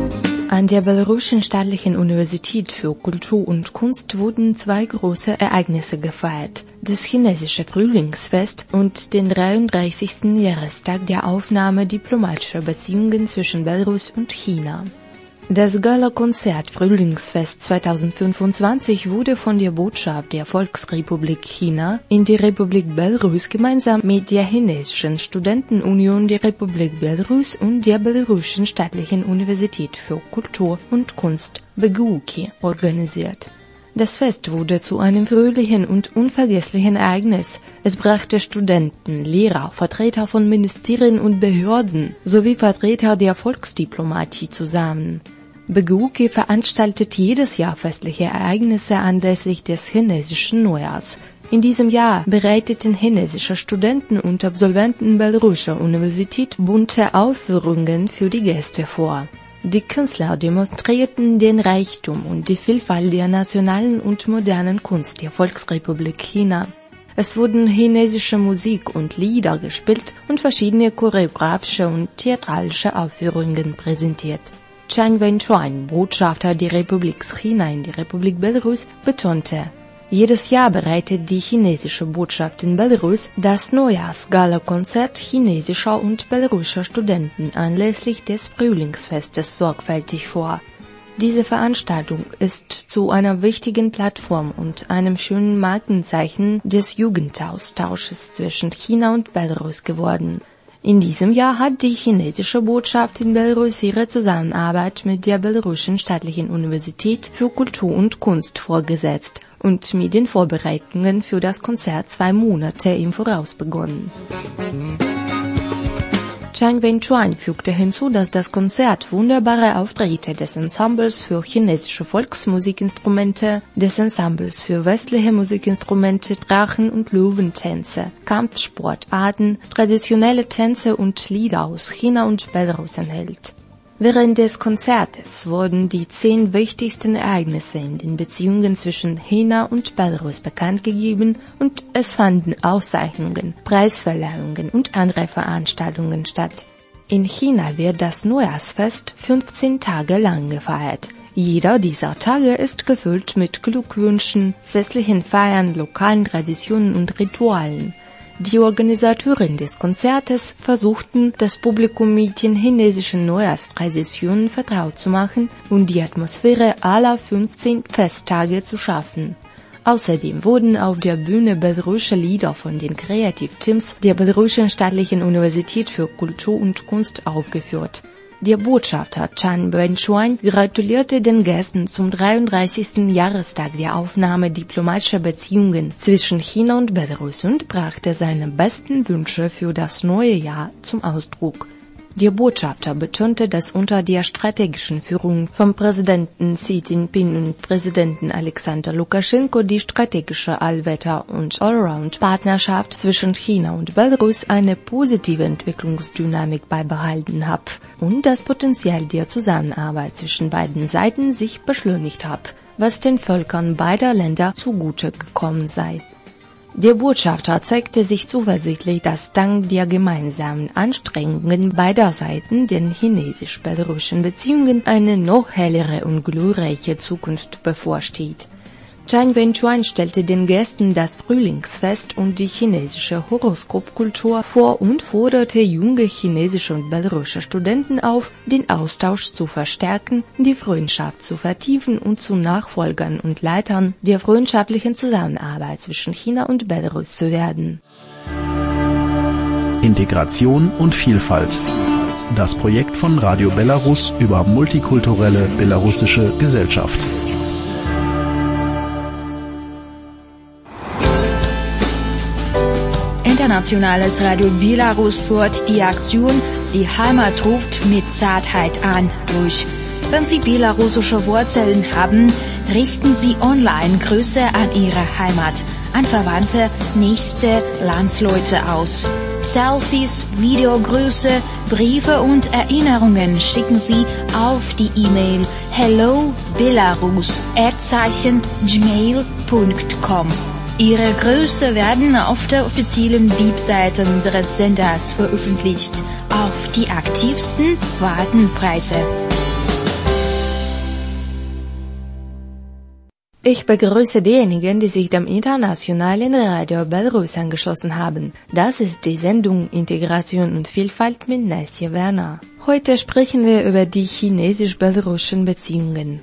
An der Belarussischen Staatlichen Universität für Kultur und Kunst wurden zwei große Ereignisse gefeiert: das chinesische Frühlingsfest und den dreiunddreißigsten Jahrestag der Aufnahme diplomatischer Beziehungen zwischen Belarus und China. Das Gala-Konzert Frühlingsfest zweitausendfünfundzwanzig wurde von der Botschaft der Volksrepublik China in die Republik Belarus gemeinsam mit der chinesischen Studentenunion der Republik Belarus und der Belarussischen Staatlichen Universität für Kultur und Kunst B G U K organisiert. Das Fest wurde zu einem fröhlichen und unvergesslichen Ereignis. Es brachte Studenten, Lehrer, Vertreter von Ministerien und Behörden sowie Vertreter der Volksdiplomatie zusammen. B G U K veranstaltet jedes Jahr festliche Ereignisse anlässlich des chinesischen Neujahrs. In diesem Jahr bereiteten chinesische Studenten und Absolventen belarussischer Universität bunte Aufführungen für die Gäste vor. Die Künstler demonstrierten den Reichtum und die Vielfalt der nationalen und modernen Kunst der Volksrepublik China. Es wurden chinesische Musik und Lieder gespielt und verschiedene choreografische und theatralische Aufführungen präsentiert. Chang Wen-chuan, Botschafter der Republik China in der Republik Belarus, betonte: Jedes Jahr bereitet die chinesische Botschaft in Belarus das Neujahrs-Gala-Konzert chinesischer und belarussischer Studenten anlässlich des Frühlingsfestes sorgfältig vor. Diese Veranstaltung ist zu einer wichtigen Plattform und einem schönen Markenzeichen des Jugendaustausches zwischen China und Belarus geworden. In diesem Jahr hat die chinesische Botschaft in Belarus ihre Zusammenarbeit mit der Belarussischen Staatlichen Universität für Kultur und Kunst fortgesetzt und mit den Vorbereitungen für das Konzert zwei Monate im Voraus begonnen. Chang Wen-chuan fügte hinzu, dass das Konzert wunderbare Auftritte des Ensembles für chinesische Volksmusikinstrumente, des Ensembles für westliche Musikinstrumente, Drachen- und Löwentänze, Kampfsportarten, traditionelle Tänze und Lieder aus China und Belarus enthält. Während des Konzertes wurden die zehn wichtigsten Ereignisse in den Beziehungen zwischen China und Belarus bekannt gegeben und es fanden Auszeichnungen, Preisverleihungen und andere Veranstaltungen statt. In China wird das Neujahrsfest fünfzehn Tage lang gefeiert. Jeder dieser Tage ist gefüllt mit Glückwünschen, festlichen Feiern, lokalen Traditionen und Ritualen. Die Organisatoren des Konzertes versuchten, das Publikum mit den chinesischen Neujahrstraditionen vertraut zu machen und die Atmosphäre aller fünfzehn Festtage zu schaffen. Außerdem wurden auf der Bühne belarussische Lieder von den Kreativteams der Belarussischen Staatlichen Universität für Kultur und Kunst aufgeführt. Der Botschafter Chang Wen-chuan gratulierte den Gästen zum dreiunddreißigsten Jahrestag der Aufnahme diplomatischer Beziehungen zwischen China und Belarus und brachte seine besten Wünsche für das neue Jahr zum Ausdruck. Der Botschafter betonte, dass unter der strategischen Führung von Präsidenten Xi Jinping und Präsidenten Alexander Lukaschenko die strategische Allwetter- und Allround-Partnerschaft zwischen China und Belarus eine positive Entwicklungsdynamik beibehalten hat und das Potenzial der Zusammenarbeit zwischen beiden Seiten sich beschleunigt hat, was den Völkern beider Länder zugute gekommen sei. Der Botschafter zeigte sich zuversichtlich, dass dank der gemeinsamen Anstrengungen beider Seiten den chinesisch-belarussischen Beziehungen eine noch hellere und glorreiche Zukunft bevorsteht. Chang Wen-chuan stellte den Gästen das Frühlingsfest und die chinesische Horoskopkultur vor und forderte junge chinesische und belarussische Studenten auf, den Austausch zu verstärken, die Freundschaft zu vertiefen und zu Nachfolgern und Leitern der freundschaftlichen Zusammenarbeit zwischen China und Belarus zu werden. Integration und Vielfalt. Das Projekt von Radio Belarus über multikulturelle belarussische Gesellschaft. Internationales Radio Belarus führt die Aktion Die Heimat ruft mit Zartheit an durch. Wenn Sie belarussische Wurzeln haben, richten Sie online Grüße an Ihre Heimat, an Verwandte, nächste Landsleute aus. Selfies, Videogrüße, Briefe und Erinnerungen schicken Sie auf die E-Mail hello belarus at gmail punkt com. Ihre Grüße werden auf der offiziellen Webseite unseres Senders veröffentlicht. Auf die aktivsten warten Preise. Ich begrüße diejenigen, die sich dem internationalen Radio Belarus angeschlossen haben. Das ist die Sendung Integration und Vielfalt mit Nastja Werner. Heute sprechen wir über die chinesisch-belarussischen Beziehungen.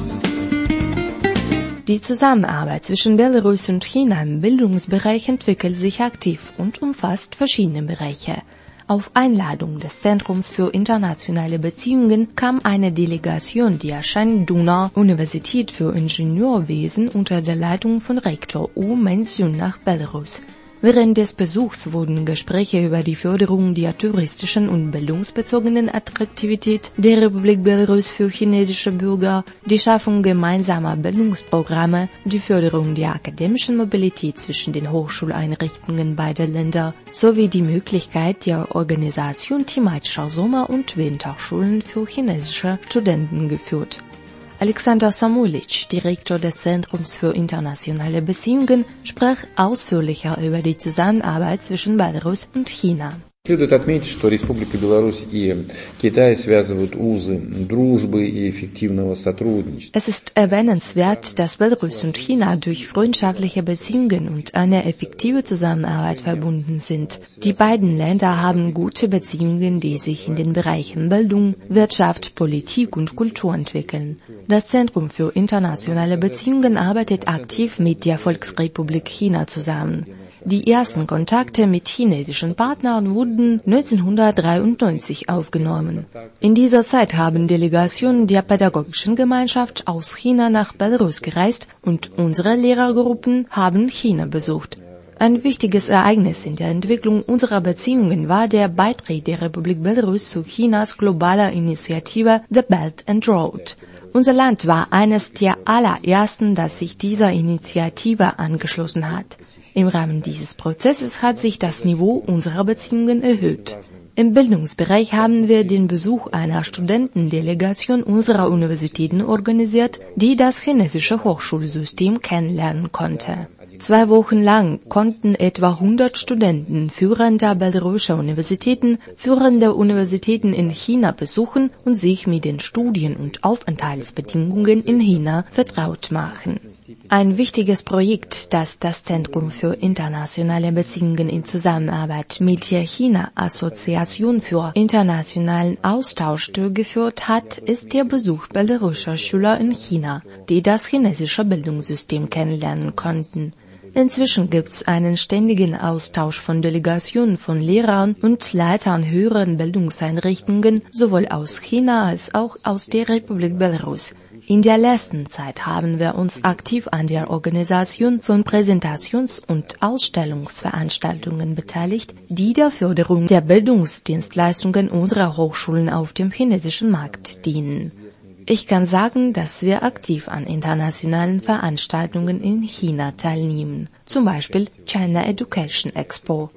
Die Zusammenarbeit zwischen Belarus und China im Bildungsbereich entwickelt sich aktiv und umfasst verschiedene Bereiche. Auf Einladung des Zentrums für internationale Beziehungen kam eine Delegation der Shanduna Universität für Ingenieurwesen unter der Leitung von Rektor U Men-Sun nach Belarus. Während des Besuchs wurden Gespräche über die Förderung der touristischen und bildungsbezogenen Attraktivität der Republik Belarus für chinesische Bürger, die Schaffung gemeinsamer Bildungsprogramme, die Förderung der akademischen Mobilität zwischen den Hochschuleinrichtungen beider Länder sowie die Möglichkeit der Organisation thematischer Sommer- und Winterschulen für chinesische Studenten geführt. Alexander Samulic, Direktor des Zentrums für internationale Beziehungen, sprach ausführlicher über die Zusammenarbeit zwischen Belarus und China. Следует отметить, что Республика Беларусь и Китай связывают узы дружбы и эффективного сотрудничества. Es ist erwähnenswert, dass Belarus und China durch freundschaftliche Beziehungen und eine effektive Zusammenarbeit verbunden sind. Die beiden Länder haben gute Beziehungen, die sich in den Bereichen Bildung, Wirtschaft, Politik und Kultur entwickeln. Das Zentrum für internationale Beziehungen arbeitet aktiv mit der Volksrepublik China zusammen. Die ersten Kontakte mit chinesischen Partnern wurden neunzehnhundertdreiundneunzig aufgenommen. In dieser Zeit haben Delegationen der pädagogischen Gemeinschaft aus China nach Belarus gereist und unsere Lehrergruppen haben China besucht. Ein wichtiges Ereignis in der Entwicklung unserer Beziehungen war der Beitritt der Republik Belarus zu Chinas globaler Initiative The Belt and Road. Unser Land war eines der allerersten, das sich dieser Initiative angeschlossen hat. Im Rahmen dieses Prozesses hat sich das Niveau unserer Beziehungen erhöht. Im Bildungsbereich haben wir den Besuch einer Studentendelegation unserer Universitäten organisiert, die das chinesische Hochschulsystem kennenlernen konnte. Zwei Wochen lang konnten etwa hundert Studenten führender belarussischer Universitäten führende Universitäten in China besuchen und sich mit den Studien- und Aufenthaltsbedingungen in China vertraut machen. Ein wichtiges Projekt, das das Zentrum für internationale Beziehungen in Zusammenarbeit mit der China-Assoziation für internationalen Austausch durchgeführt hat, ist der Besuch belarussischer Schüler in China, die das chinesische Bildungssystem kennenlernen konnten. Inzwischen gibt's einen ständigen Austausch von Delegationen von Lehrern und Leitern höheren Bildungseinrichtungen, sowohl aus China als auch aus der Republik Belarus. In der letzten Zeit haben wir uns aktiv an der Organisation von Präsentations- und Ausstellungsveranstaltungen beteiligt, die der Förderung der Bildungsdienstleistungen unserer Hochschulen auf dem chinesischen Markt dienen. Ich kann sagen, dass wir aktiv an internationalen Veranstaltungen in China teilnehmen, zum Beispiel China Education Expo.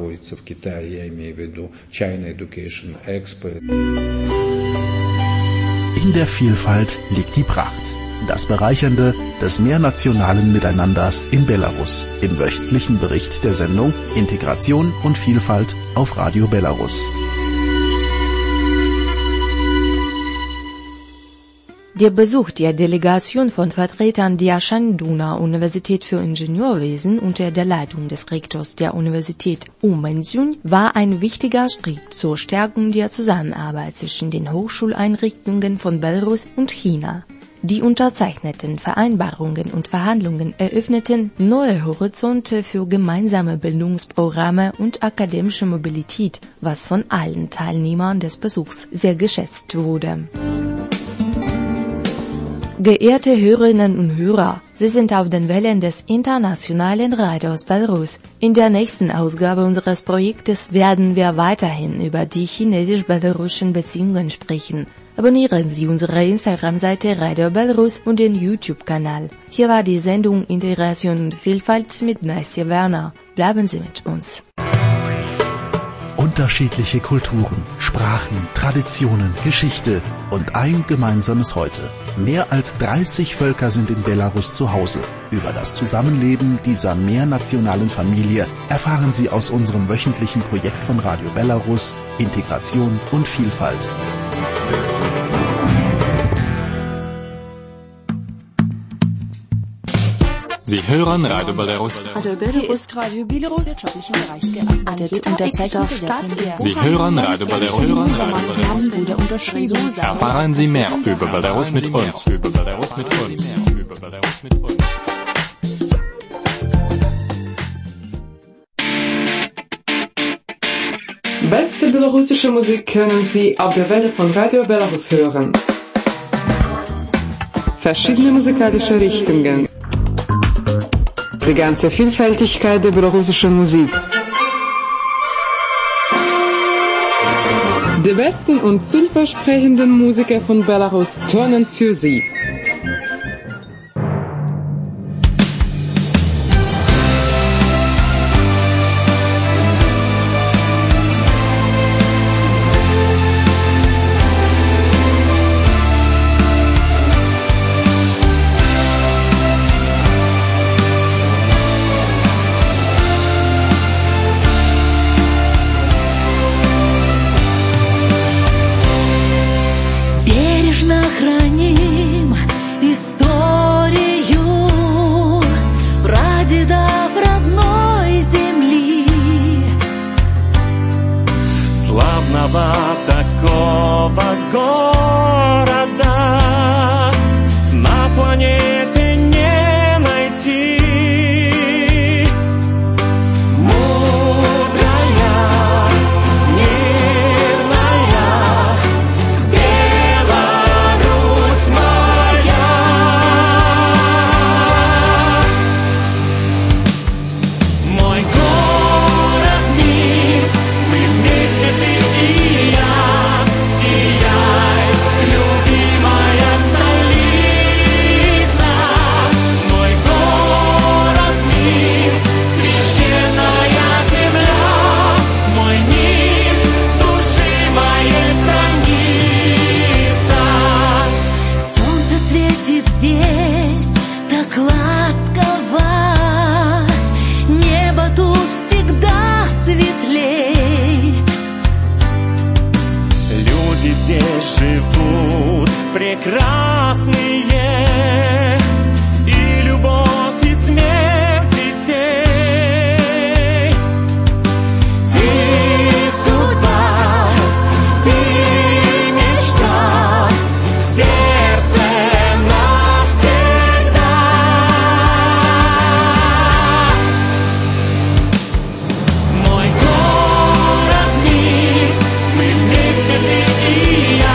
In der Vielfalt liegt die Pracht, das Bereichernde des mehrnationalen Miteinanders in Belarus, im wöchentlichen Bericht der Sendung Integration und Vielfalt auf Radio Belarus. Der Besuch der Delegation von Vertretern der Shanduna Universität für Ingenieurwesen unter der Leitung des Rektors der Universität U Men-Sun war ein wichtiger Schritt zur Stärkung der Zusammenarbeit zwischen den Hochschuleinrichtungen von Belarus und China. Die unterzeichneten Vereinbarungen und Verhandlungen eröffneten neue Horizonte für gemeinsame Bildungsprogramme und akademische Mobilität, was von allen Teilnehmern des Besuchs sehr geschätzt wurde. Geehrte Hörerinnen und Hörer, Sie sind auf den Wellen des internationalen Radios Belarus. In der nächsten Ausgabe unseres Projektes werden wir weiterhin über die chinesisch-belarussischen Beziehungen sprechen. Abonnieren Sie unsere Instagram-Seite Radio Belarus und den YouTube-Kanal. Hier war die Sendung Integration und Vielfalt mit Nastja Werner. Bleiben Sie mit uns. Unterschiedliche Kulturen, Sprachen, Traditionen, Geschichte und ein gemeinsames Heute. Mehr als dreißig Völker sind in Belarus zu Hause. Über das Zusammenleben dieser mehrnationalen Familie erfahren Sie aus unserem wöchentlichen Projekt von Radio Belarus Integration und Vielfalt. Sie hören Radio Belarus. Radio Belarus ist Radio Belarus wirtschaftlichen Bereich gearbeitet und der Zeitung Stadt. Sie hören Radio Belarus. Maßnahmen wurde unterschrieben. Erfahren Sie mehr über Belarus mit uns. Über Belarus mit uns. Über Belarus mit uns. Beste belarussische Musik können Sie auf der Welle von Radio Belarus hören. Verschiedene musikalische Richtungen. Die ganze Vielfältigkeit der belarussischen Musik. Die besten und vielversprechenden Musiker von Belarus turnen für Sie. Такого города на планете не найти. Мудрая, мирная Беларусь моя. Мой город Минск, мы вместе ты и я. Живут прекрасные, и любовь, и смерть детей. Ты судьба, ты мечта, сердце навсегда. Мой город Минск, мы вместе ты и я.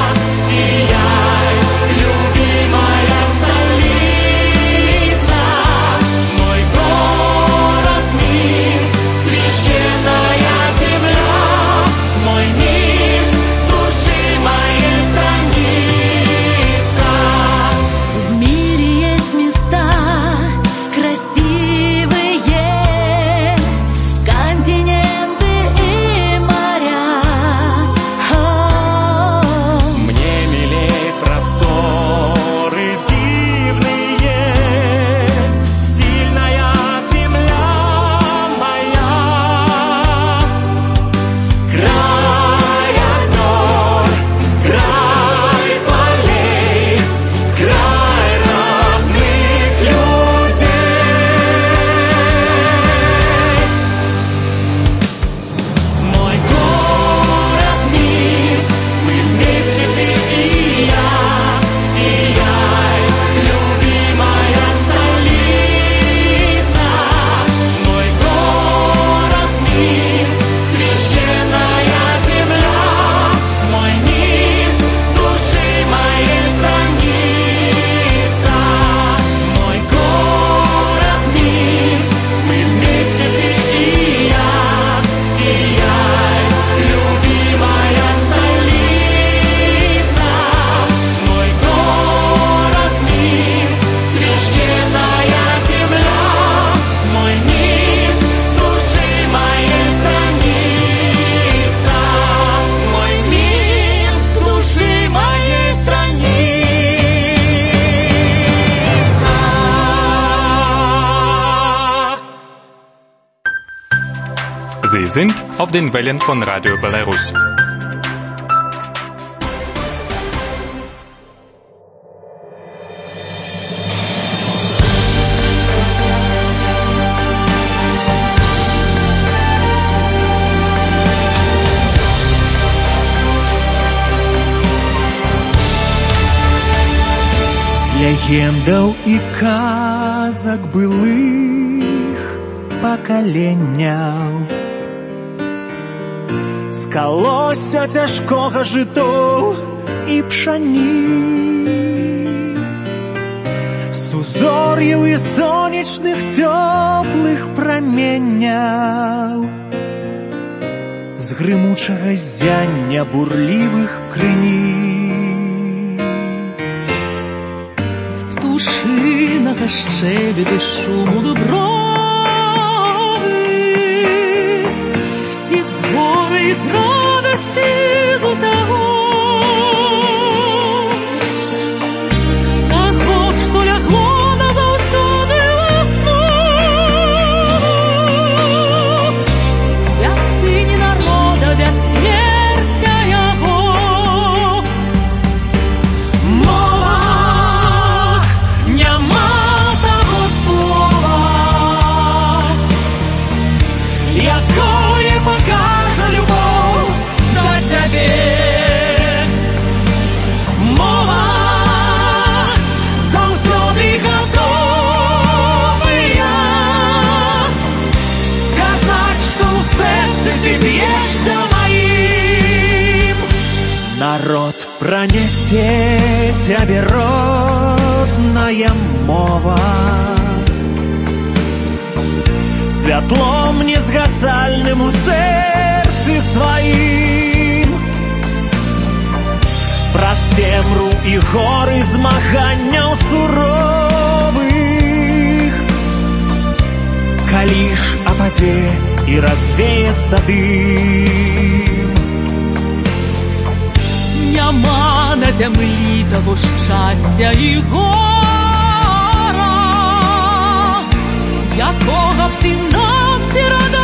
Sie sind auf den Wellen von Radio Belarus. легендаў і казак былых пакаленняў. З калосся цяжкога жытоў і пшаніц, з узор'яў і сонечных цёплых праменняў, з грымучага ззяння бурлівых крыніц, з птушынага шчэбету шуму дубровы і з горы і з радасці з усяго таго, што лягло назаўсёды ў аснову святыні народа бяссмерця яго. Мова няма таго слова, якое пакажа любоў да цябе. Мова заўсёды гатовая сказаць, што ў сэрцы ты б'ешся маім. Народ пранесе цябе родная мова, святлом незгасальным у сэрцы сваім. Праз цемру і горы змаганняў суровых, калі ж ападзе і развеецца дым. Няма на зямлі таго шчасця і гора, якога б ты нам перадаў.